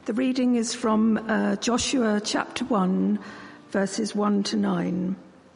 The reading is from Joshua chapter 1, verses 1 to 9.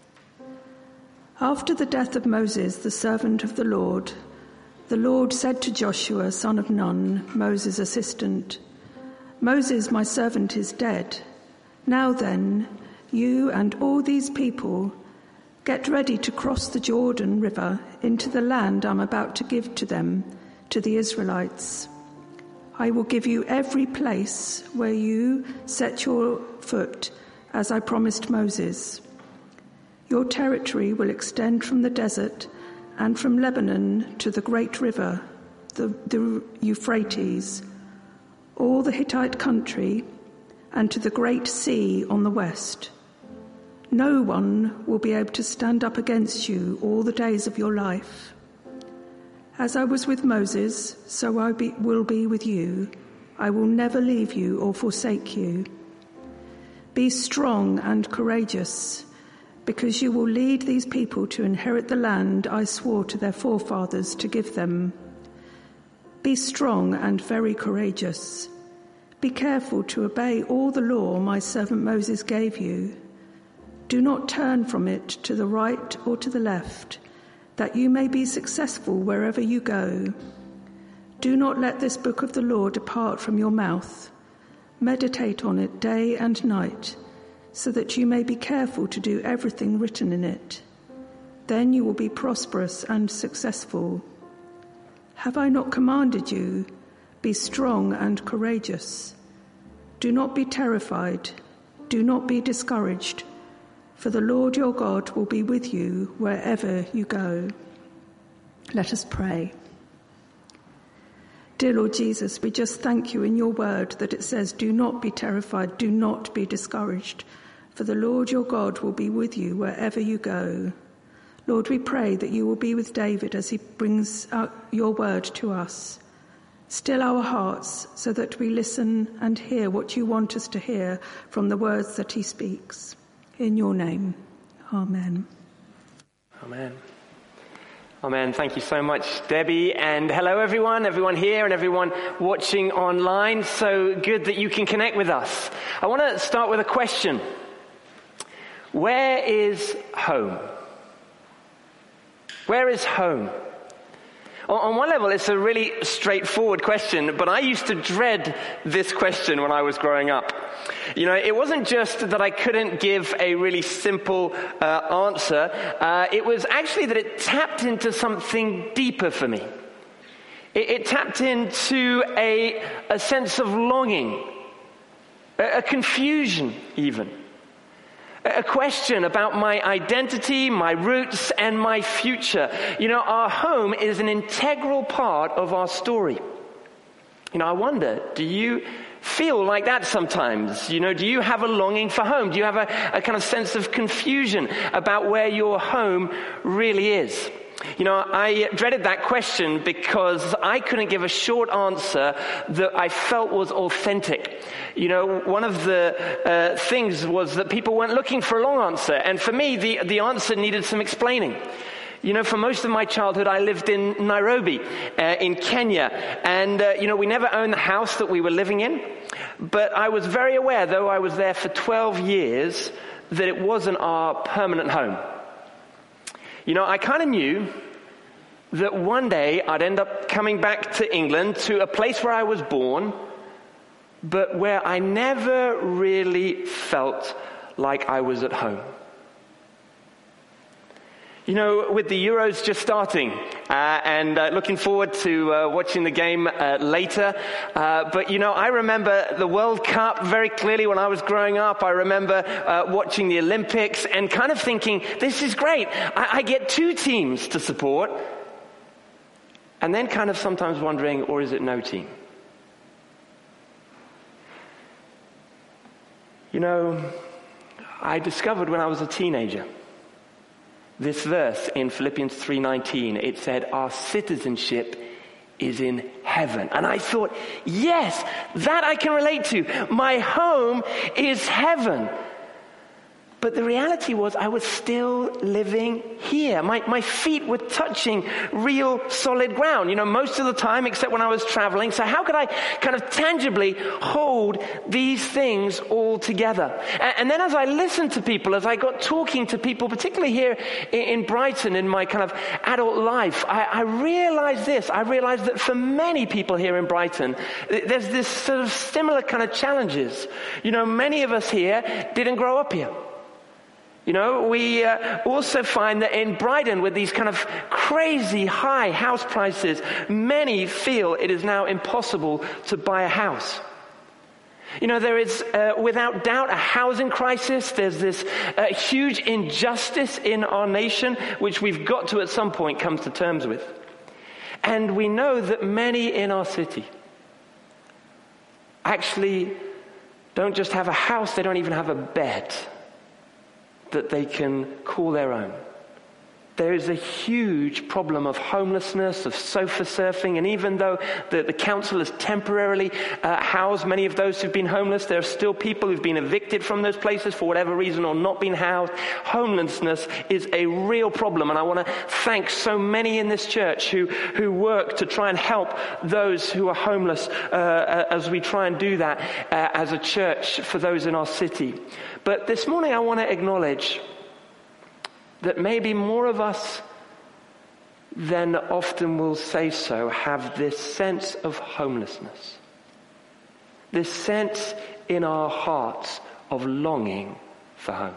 After the death of Moses, the servant of the Lord said to Joshua, son of Nun, Moses' assistant, "Moses, my servant, is dead. Now then, you and all these people get ready to cross the Jordan River into the land I'm about to give to them, to the Israelites. I will give you every place where you set your foot, as I promised Moses. Your territory will extend from the desert and from Lebanon to the great river, the Euphrates, all the Hittite country, and to the great sea on the west. No one will be able to stand up against you all the days of your life. As I was with Moses, so I will be with you. I will never leave you or forsake you. Be strong and courageous, because you will lead these people to inherit the land I swore to their forefathers to give them. Be strong and very courageous. Be careful to obey all the law my servant Moses gave you. Do not turn from it to the right or to the left, that you may be successful wherever you go. Do not let this book of the law depart from your mouth. Meditate on it day and night, so that you may be careful to do everything written in it. Then you will be prosperous and successful. Have I not commanded you? Be strong and courageous. Do not be terrified. Do not be discouraged. For the Lord your God will be with you wherever you go." Let us pray. Dear Lord Jesus, we just thank you in your word that it says, do not be terrified, do not be discouraged, for the Lord your God will be with you wherever you go. Lord, we pray that you will be with David as he brings out your word to us. Still our hearts so that we listen and hear what you want us to hear from the words that he speaks. In your name, amen. Amen. Amen. Thank you so much, Debbie. And hello, everyone here and everyone watching online. So good that you can connect with us. I want to start with a question. Where is home? Where is home? On one level, it's a really straightforward question, but I used to dread this question when I was growing up. You know, it wasn't just that I couldn't give a really simple answer. It was actually that it tapped into something deeper for me. It tapped into a sense of longing, a confusion even. A question about my identity, my roots, and my future. You know, our home is an integral part of our story. You know, I wonder, do you feel like that sometimes? You know, do you have a longing for home? Do you have a kind of sense of confusion about where your home really is? You know, I dreaded that question because I couldn't give a short answer that I felt was authentic. You know, one of the things was that people weren't looking for a long answer. And for me, the answer needed some explaining. You know, for most of my childhood, I lived in Nairobi, in Kenya. And, you know, we never owned the house that we were living in. But I was very aware, though I was there for 12 years, that it wasn't our permanent home. You know, I kind of knew that one day I'd end up coming back to England, to a place where I was born, but where I never really felt like I was at home. You know, with the Euros just starting, and looking forward to watching the game later. But, you know, I remember the World Cup very clearly when I was growing up. I remember watching the Olympics and kind of thinking, this is great. I get two teams to support. And then kind of sometimes wondering, or is it no team? You know, I discovered when I was a teenager this verse in Philippians 3:19. It said, our citizenship is in heaven. And I thought, yes, that I can relate to. My home is heaven. But the reality was I was still living here. My feet were touching real solid ground, most of the time except when I was traveling. So how could I kind of tangibly hold these things all together? And then as I listened to people, as I got talking to people, particularly here in Brighton in my kind of adult life, I realized this. I realized that for many people here in Brighton, there's this sort of similar kind of challenges. Many of us here didn't grow up here. We also find that in Brighton, with these kind of crazy high house prices, many feel it is now impossible to buy a house. There is, without doubt, a housing crisis. There's this huge injustice in our nation, which we've got to, at some point, come to terms with. And we know that many in our city actually don't just have a house, they don't even have a bed that they can call their own. There is a huge problem of homelessness, of sofa surfing, and even though the council has temporarily housed many of those who've been homeless, there are still people who've been evicted from those places for whatever reason or not been housed. Homelessness is a real problem, and I want to thank so many in this church who work to try and help those who are homeless as we try and do that as a church for those in our city. But this morning I want to acknowledge that maybe more of us than often will say so have this sense of homelessness, this sense in our hearts of longing for home.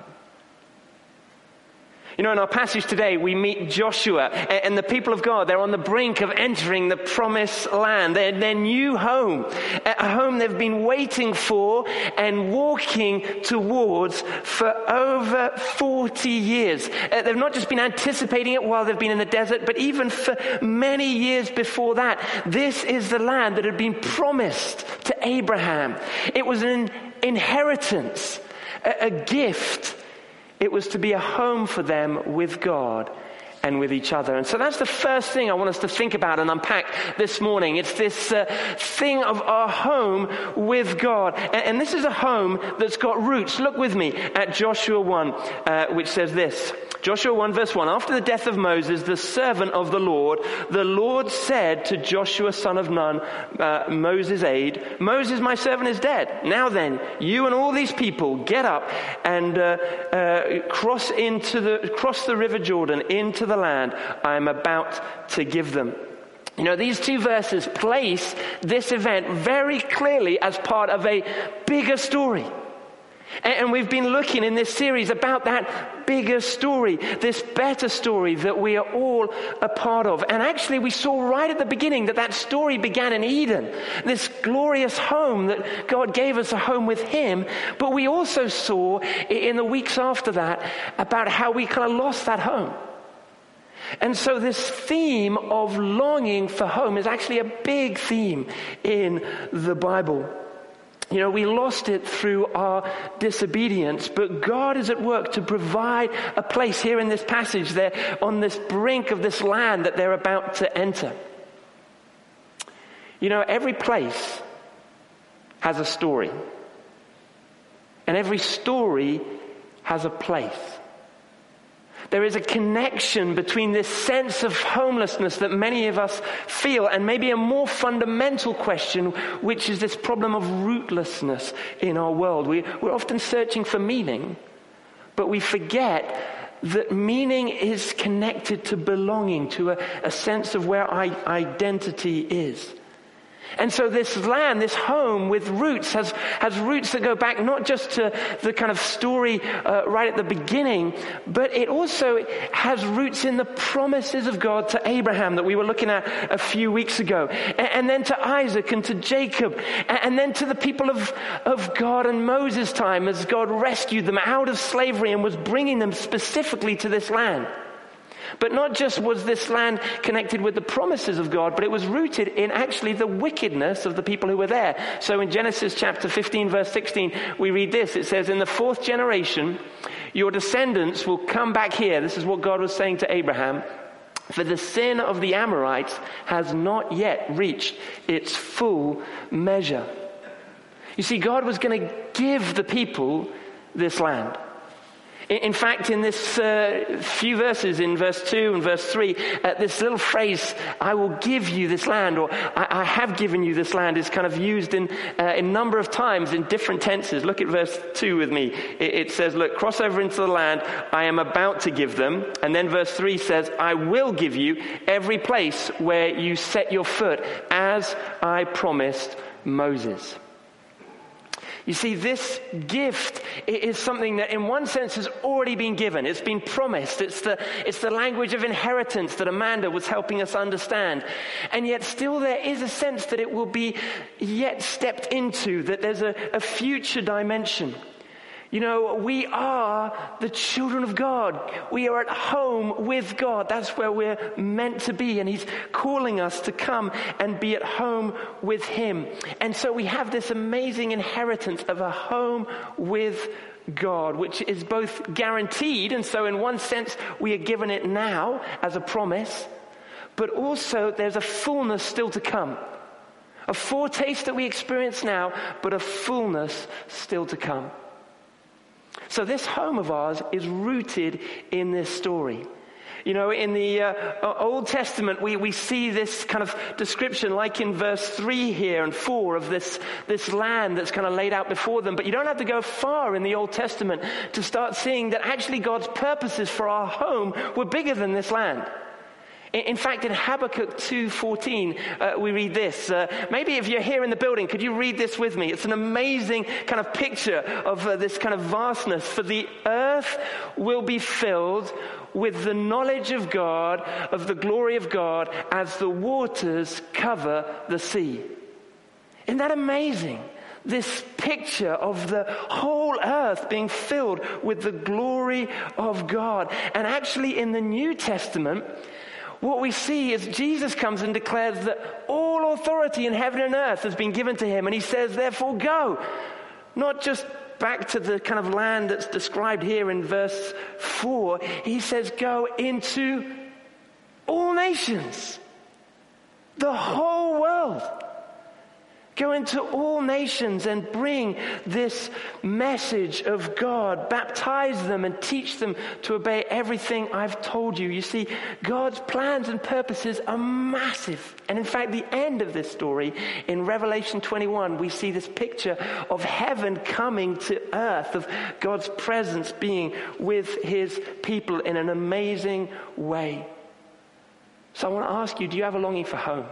In our passage today, we meet Joshua and the people of God. They're on the brink of entering the promised land, their new home, a home they've been waiting for and walking towards for over 40 years. They've not just been anticipating it while they've been in the desert, but even for many years before that. This is the land that had been promised to Abraham. It was an inheritance, a gift. It was to be a home for them with God and with each other. And so that's the first thing I want us to think about and unpack this morning. It's this thing of our home with God. And this is a home that's got roots. Look with me at Joshua 1, which says this. Joshua 1 verse 1, after the death of Moses, the servant of the Lord said to Joshua son of Nun, Moses' aide, Moses, my servant, is dead. Now then, you and all these people get up and cross the river Jordan into the land I am about to give them. These two verses place this event very clearly as part of a bigger story. And we've been looking in this series about that bigger story, this better story that we are all a part of. And actually we saw right at the beginning that story began in Eden, this glorious home that God gave us, a home with Him. But we also saw in the weeks after that about how we kind of lost that home. And so this theme of longing for home is actually a big theme in the Bible. We lost it through our disobedience, but God is at work to provide a place here in this passage. They're on this brink of this land that they're about to enter. Every place has a story, and every story has a place. There is a connection between this sense of homelessness that many of us feel and maybe a more fundamental question, which is this problem of rootlessness in our world. We're often searching for meaning, but we forget that meaning is connected to belonging, to a sense of where our identity is. And so this land, this home with roots, has roots that go back not just to the kind of story right at the beginning, but it also has roots in the promises of God to Abraham that we were looking at a few weeks ago, and then to Isaac and to Jacob, and then to the people of God and Moses' time as God rescued them out of slavery and was bringing them specifically to this land. But not just was this land connected with the promises of God, but it was rooted in actually the wickedness of the people who were there. So in Genesis chapter 15, verse 16, we read this. It says, in the fourth generation, your descendants will come back here. This is what God was saying to Abraham. For the sin of the Amorites has not yet reached its full measure. You see, God was going to give the people this land. In fact, in this few verses, in verse 2 and verse 3, this little phrase, I will give you this land, or I have given you this land, is kind of used in a number of times in different tenses. Look at verse 2 with me. It says, look, cross over into the land I am about to give them. And then verse 3 says, I will give you every place where you set your foot, as I promised Moses. You see, this gift is something that in one sense has already been given. It's been promised. It's the language of inheritance that Amanda was helping us understand. And yet still there is a sense that it will be yet stepped into, that there's a future dimension. You know, we are the children of God. We are at home with God. That's where we're meant to be. And He's calling us to come and be at home with Him. And so we have this amazing inheritance of a home with God, which is both guaranteed. And so in one sense, we are given it now as a promise. But also there's a fullness still to come. A foretaste that we experience now, but a fullness still to come. So this home of ours is rooted in this story. You know, in the Old Testament, we see this kind of description, like in verse 3 here and 4, of this land that's kind of laid out before them. But you don't have to go far in the Old Testament to start seeing that actually God's purposes for our home were bigger than this land. In fact, in Habakkuk 2:14, we read this. Maybe if you're here in the building, could you read this with me? It's an amazing kind of picture of this kind of vastness. For the earth will be filled with the knowledge of God, of the glory of God, as the waters cover the sea. Isn't that amazing? This picture of the whole earth being filled with the glory of God. And actually in the New Testament, what we see is Jesus comes and declares that all authority in heaven and earth has been given to Him. And He says, therefore, go. Not just back to the kind of land that's described here in verse 4. He says, go into all nations, the whole world. Go into all nations and bring this message of God. Baptize them and teach them to obey everything I've told you. You see, God's plans and purposes are massive. And in fact, the end of this story, in Revelation 21, we see this picture of heaven coming to earth, of God's presence being with His people in an amazing way. So I want to ask you, do you have a longing for home?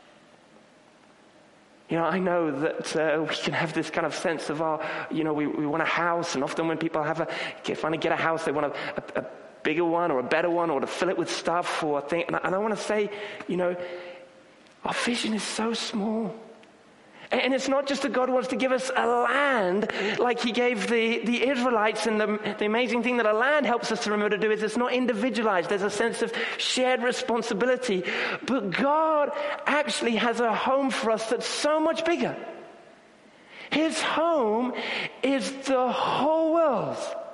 You know, I know that we can have this kind of sense of, we want a house. And often when people finally get a house, they want a bigger one or a better one, or to fill it with stuff or a thing. And I want to say, our vision is so small. And it's not just that God wants to give us a land like He gave the Israelites. And the amazing thing that a land helps us to remember to do is it's not individualized. There's a sense of shared responsibility. But God actually has a home for us that's so much bigger. His home is the whole world.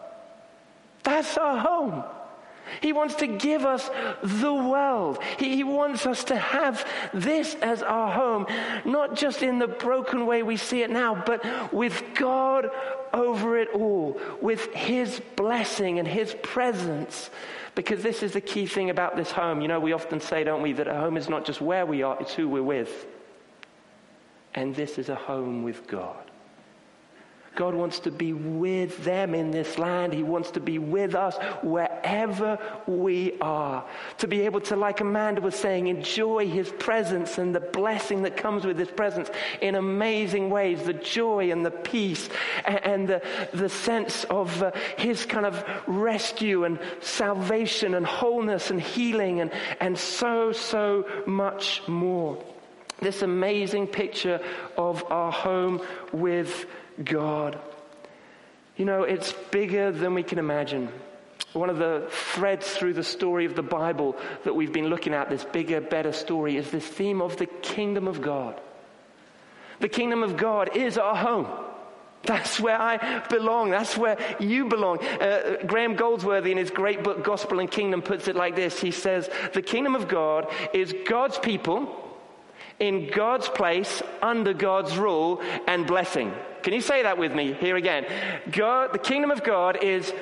That's our home. He wants to give us the world. He wants us to have this as our home, not just in the broken way we see it now, but with God over it all, with His blessing and His presence. Because this is the key thing about this home. You know, we often say, don't we, that a home is not just where we are, it's who we're with. And this is a home with God. God wants to be with them in this land. He wants to be with us wherever we are. To be able to, like Amanda was saying, enjoy His presence and the blessing that comes with His presence in amazing ways. The joy and the peace and the sense of His kind of rescue and salvation and wholeness and healing and so much more. This amazing picture of our home with God. You know, it's bigger than we can imagine. One of the threads through the story of the Bible that we've been looking at, this bigger, better story, is this theme of the kingdom of God. The kingdom of God is our home. That's where I belong. That's where you belong. Graham Goldsworthy in his great book, Gospel and Kingdom, puts it like this. He says, the kingdom of God is God's people in God's place, under God's rule and blessing. Can you say that with me here again? God, the kingdom of God is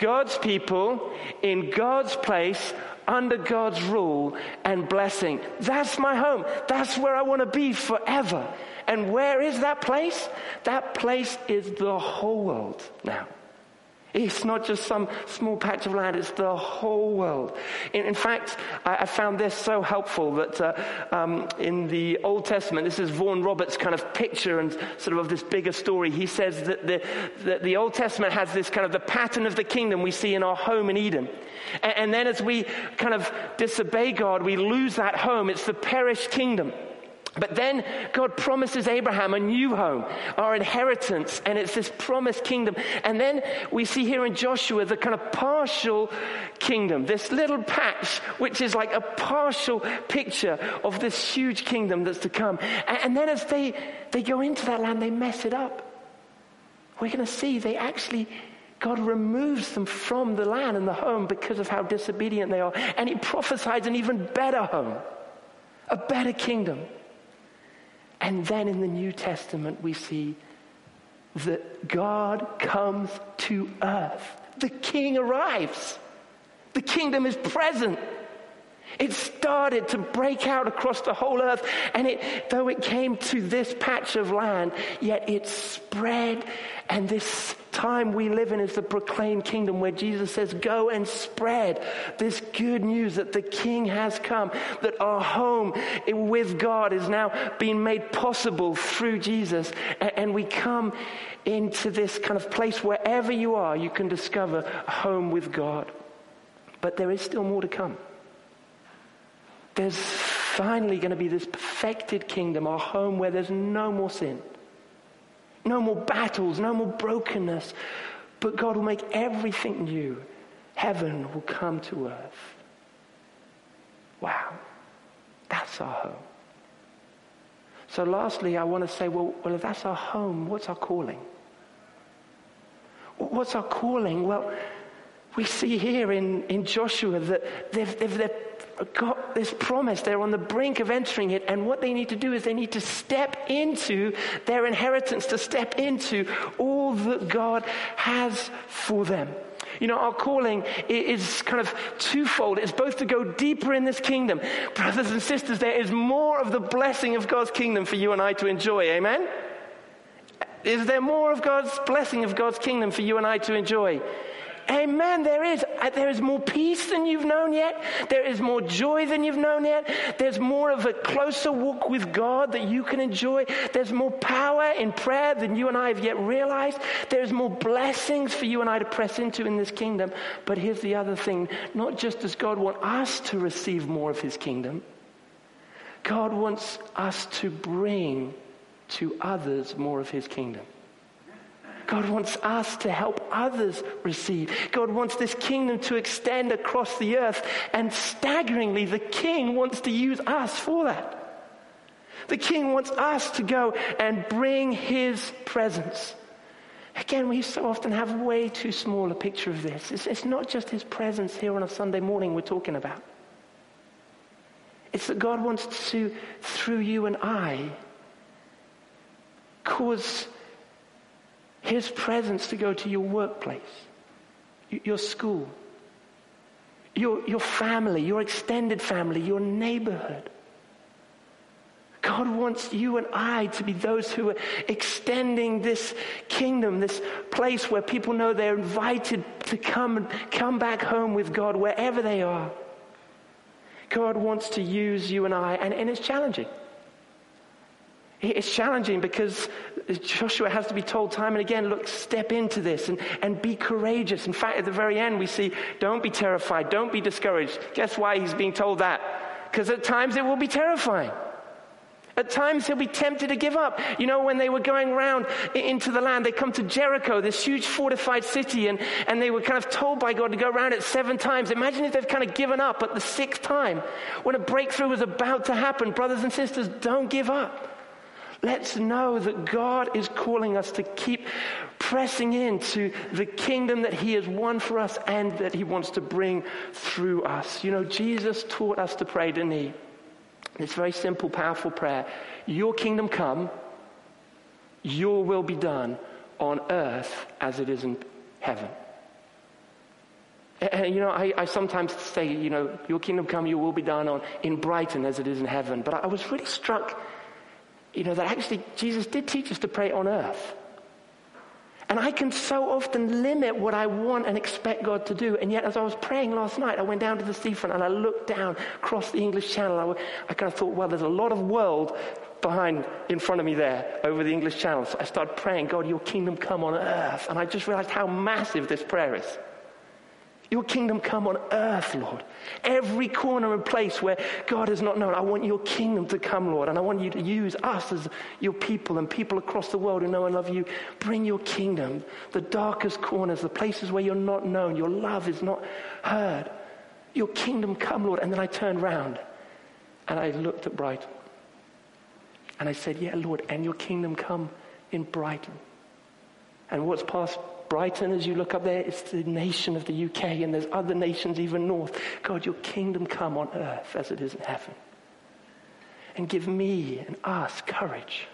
God's people in God's place, under God's rule and blessing. That's my home. That's where I want to be forever. And where is that place? That place is the whole world now. It's not just some small patch of land, it's the whole world. In fact, I found this so helpful that in the Old Testament, this is Vaughan Roberts' kind of picture and sort of this bigger story. He says that the Old Testament has this kind of the pattern of the kingdom we see in our home in Eden. And then as we kind of disobey God, we lose that home. It's the perished kingdom. But then God promises Abraham a new home, our inheritance, and it's this promised kingdom. And then we see here in Joshua the kind of partial kingdom, this little patch, which is like a partial picture of this huge kingdom that's to come. And then as they go into that land, they mess it up. We're going to see God removes them from the land and the home because of how disobedient they are. And he prophesies an even better home, a better kingdom. And then in the New Testament, we see that God comes to earth. The King arrives. The kingdom is present. It started to break out across the whole earth. And though it came to this patch of land, yet it spread. And this time we live in is the proclaimed kingdom where Jesus says, go and spread this good news that the King has come, that our home with God is now being made possible through Jesus. And we come into this kind of place wherever you are, you can discover a home with God. But there is still more to come. There's finally going to be this perfected kingdom, our home where there's no more sin, no more battles, no more brokenness, but God will make everything new. Heaven will come to earth. Wow, that's our home. So lastly, I want to say, well, if that's our home, what's our calling? What's our calling? Well, we see here in Joshua that they've got this promise. They're on the brink of entering it, and what they need to do is they need to step into their inheritance, to step into all that God has for them. You know, our calling is kind of twofold. It's both to go deeper in this kingdom. Brothers and sisters, there is more of the blessing of God's kingdom for you and I to enjoy. Amen? Is there more of God's blessing of God's kingdom for you and I to enjoy? Amen, there is. There is more peace than you've known yet. There is more joy than you've known yet. There's more of a closer walk with God that you can enjoy. There's more power in prayer than you and I have yet realized. There's more blessings for you and I to press into in this kingdom. But here's the other thing. Not just does God want us to receive more of his kingdom, God wants us to bring to others more of his kingdom. God wants us to help others receive. God wants this kingdom to extend across the earth. And staggeringly, the King wants to use us for that. The King wants us to go and bring his presence. Again, we so often have way too small a picture of this. It's not just his presence here on a Sunday morning we're talking about. It's that God wants to, through you and I, cause his presence to go to your workplace, your school, your family, your extended family, your neighborhood. God wants you and I to be those who are extending this kingdom, this place where people know they're invited to come back home with God wherever they are. God wants to use you and I, and it's challenging. It's challenging because Joshua has to be told time and again, look, step into this and be courageous. In fact, at the very end, we see, don't be terrified, don't be discouraged. Guess why he's being told that? Because at times it will be terrifying. At times he'll be tempted to give up. You know, when they were going around into the land, they come to Jericho, this huge fortified city, and they were kind of told by God to go around it 7 times. Imagine if they've kind of given up at the 6th time. When a breakthrough was about to happen, brothers and sisters, don't give up. Let's know that God is calling us to keep pressing into the kingdom that he has won for us and that he wants to bring through us. You know, Jesus taught us to pray, didn't he? This very simple, powerful prayer. Your kingdom come, your will be done on earth as it is in heaven. And, I sometimes say, your kingdom come, your will be done in Brighton as it is in heaven. But I was really struck, that actually Jesus did teach us to pray on earth. And I can so often limit what I want and expect God to do. And yet, as I was praying last night, I went down to the seafront and I looked down across the English Channel. I kind of thought, well, there's a lot of world in front of me there, over the English Channel. So I started praying, God, your kingdom come on earth. And I just realized how massive this prayer is. Your kingdom come on earth, Lord. Every corner and place where God is not known, I want your kingdom to come, Lord. And I want you to use us as your people and people across the world who know and love you. Bring your kingdom, the darkest corners, the places where you're not known, your love is not heard. Your kingdom come, Lord. And then I turned round and I looked at Brighton. And I said, yeah, Lord, and your kingdom come in Brighton. And what's past Brighton, as you look up there, it's the nation of the UK, and there's other nations even north. God, your kingdom come on earth as it is in heaven. And give me and us courage.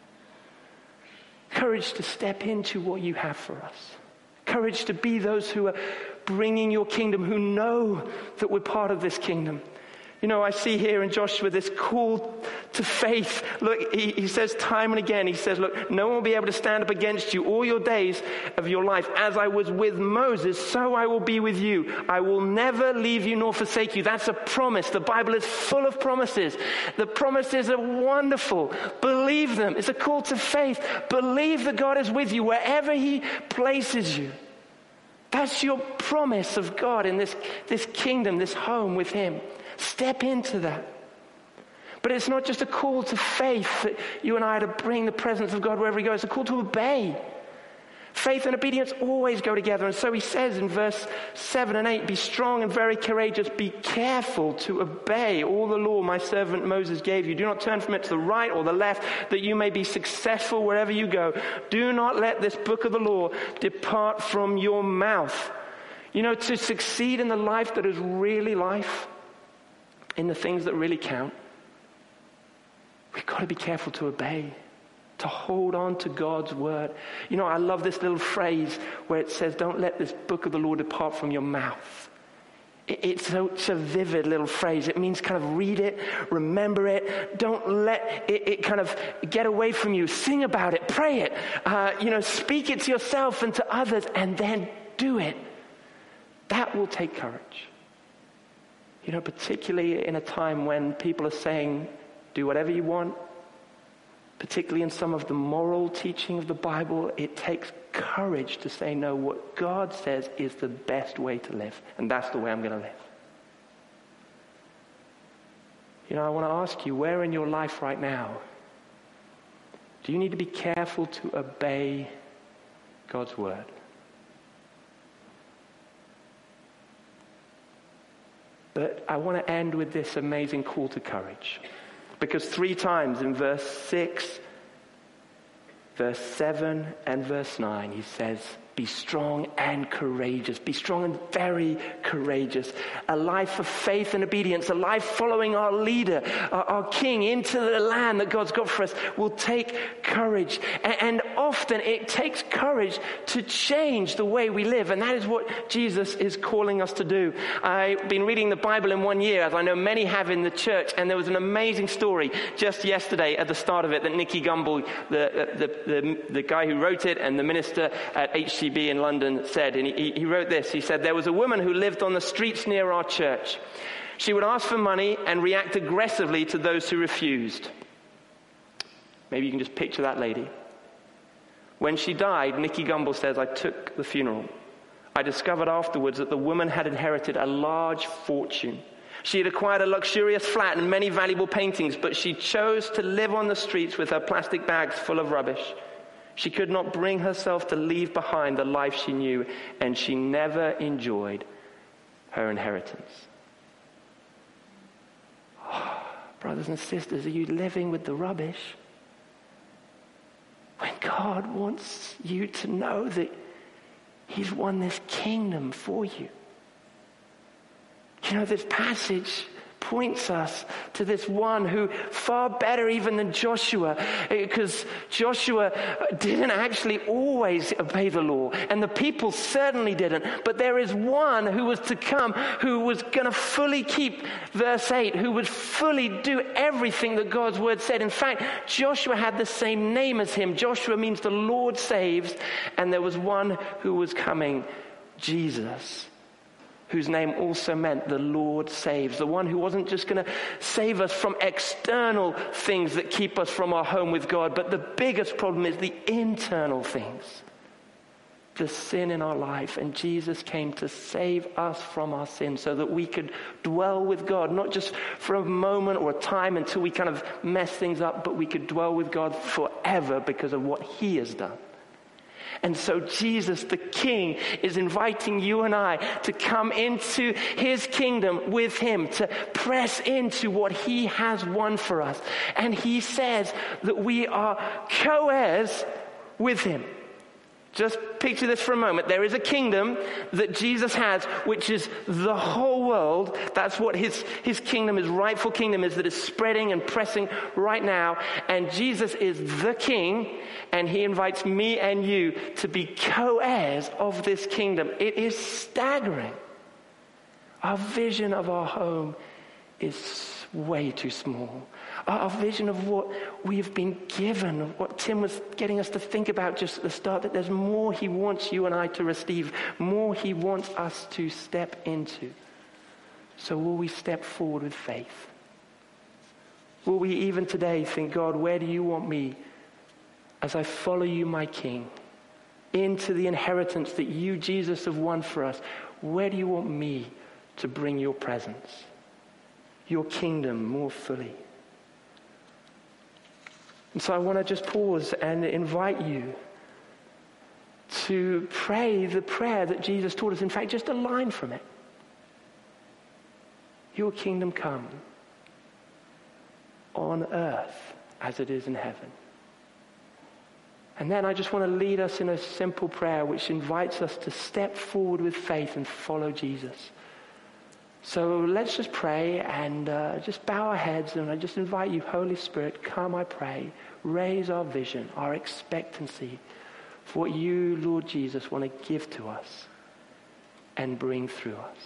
Courage to step into what you have for us. Courage to be those who are bringing your kingdom, who know that we're part of this kingdom. I see here in Joshua this call to faith. Look, he says time and again, he says, look, no one will be able to stand up against you all your days of your life. As I was with Moses, so I will be with you. I will never leave you nor forsake you. That's a promise. The Bible is full of promises. The promises are wonderful. Believe them. It's a call to faith. Believe that God is with you wherever he places you. That's your promise of God in this kingdom, this home with him. Step into that. But it's not just a call to faith that you and I are to bring the presence of God wherever he goes. It's a call to obey. Faith and obedience always go together. And so he says in verse 7 and 8, be strong and very courageous. Be careful to obey all the law my servant Moses gave you. Do not turn from it to the right or the left, that you may be successful wherever you go. Do not let this book of the law depart from your mouth. To succeed in the life that is really life, in the things that really count, we've got to be careful to obey, to hold on to God's word. I love this little phrase where it says, don't let this book of the law depart from your mouth. It's such a vivid little phrase. It means kind of read it, remember it. Don't let it kind of get away from you. Sing about it, pray it, speak it to yourself and to others, and then do it. That will take courage. Particularly in a time when people are saying, do whatever you want, particularly in some of the moral teaching of the Bible, it takes courage to say, no, what God says is the best way to live, and that's the way I'm going to live. I want to ask you, where in your life right now do you need to be careful to obey God's word? But I want to end with this amazing call to courage. Because 3 times in verse 6, verse 7, and verse 9, he says, be strong and courageous. Be strong and very courageous. A life of faith and obedience, a life following our leader, our king, into the land that God's got for us will take courage. And often it takes courage to change the way we live. And that is what Jesus is calling us to do. I've been reading the Bible in 1 year, as I know many have in the church. And there was an amazing story just yesterday at the start of it that Nicky Gumbel, the guy who wrote it and the minister at HCB in London said, and he wrote this. He said, there was a woman who lived on the streets near our church. She would ask for money and react aggressively to those who refused. Maybe you can just picture that lady. When she died, Nicky Gumbel says, I took the funeral. I discovered afterwards that the woman had inherited a large fortune. She had acquired a luxurious flat and many valuable paintings, but she chose to live on the streets with her plastic bags full of rubbish. She could not bring herself to leave behind the life she knew, and she never enjoyed her inheritance. Oh, brothers and sisters, are you living with the rubbish? When God wants you to know that he's won this kingdom for you. This passage points us to this one who, far better even than Joshua, because Joshua didn't actually always obey the law, and the people certainly didn't. But there is one who was to come, who was going to fully keep verse 8, who would fully do everything that God's word said. In fact, Joshua had the same name as him. Joshua means the Lord saves, and there was one who was coming, Jesus, whose name also meant the Lord saves. The one who wasn't just going to save us from external things that keep us from our home with God, but the biggest problem is the internal things, the sin in our life. And Jesus came to save us from our sin so that we could dwell with God, not just for a moment or a time until we kind of mess things up, but we could dwell with God forever because of what he has done. And so Jesus, the King, is inviting you and I to come into his kingdom with him, to press into what he has won for us. And he says that we are co-heirs with him. Just picture this for a moment. There is a kingdom that Jesus has, which is the whole world. That's what his kingdom, his rightful kingdom is, that is spreading and pressing right now. And Jesus is the King, and he invites me and you to be co-heirs of this kingdom. It is staggering. Our vision of our home is way too small. Our vision of what we've been given, what Tim was getting us to think about just at the start, that there's more he wants you and I to receive, more he wants us to step into. So will we step forward with faith? Will we even today think, God, where do you want me as I follow you, my King, into the inheritance that you, Jesus, have won for us? Where do you want me to bring your presence, your kingdom more fully? And so I want to just pause and invite you to pray the prayer that Jesus taught us. In fact, just a line from it. Your kingdom come on earth as it is in heaven. And then I just want to lead us in a simple prayer which invites us to step forward with faith and follow Jesus. So let's just pray and just bow our heads, and I just invite you, Holy Spirit, come, I pray, raise our vision, our expectancy for what you, Lord Jesus, want to give to us and bring through us.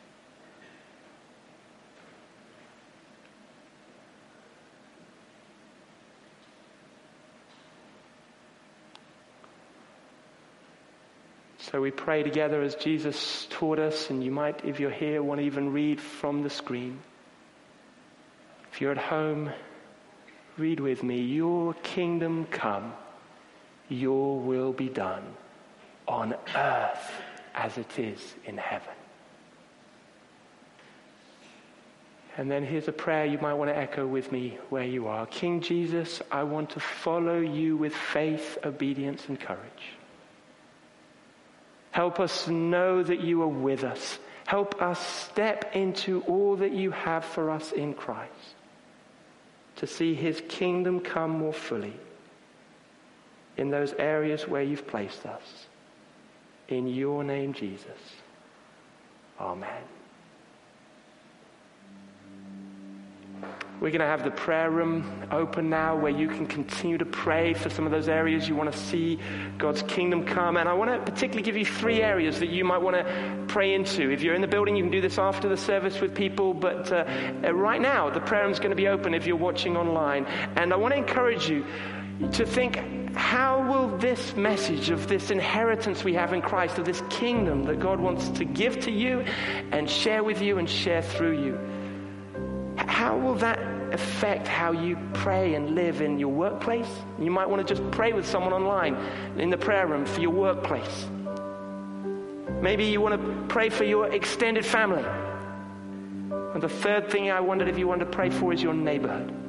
So we pray together as Jesus taught us, and you might, if you're here, want to even read from the screen. If you're at home, read with me. Your kingdom come, your will be done on earth as it is in heaven. And then here's a prayer you might want to echo with me where you are. King Jesus, I want to follow you with faith, obedience, and courage. Help us know that you are with us. Help us step into all that you have for us in Christ, to see his kingdom come more fully in those areas where you've placed us. In your name, Jesus. Amen. We're going to have the prayer room open now where you can continue to pray for some of those areas you want to see God's kingdom come. And I want to particularly give you 3 areas that you might want to pray into. If you're in the building, you can do this after the service with people. But right now, the prayer room is going to be open if you're watching online. And I want to encourage you to think, how will this message of this inheritance we have in Christ, of this kingdom that God wants to give to you and share with you and share through you, how will that affect how you pray and live in your workplace? You might want to just pray with someone online in the prayer room for your workplace. Maybe you want to pray for your extended family. And the third thing I wondered if you want to pray for is your neighborhood.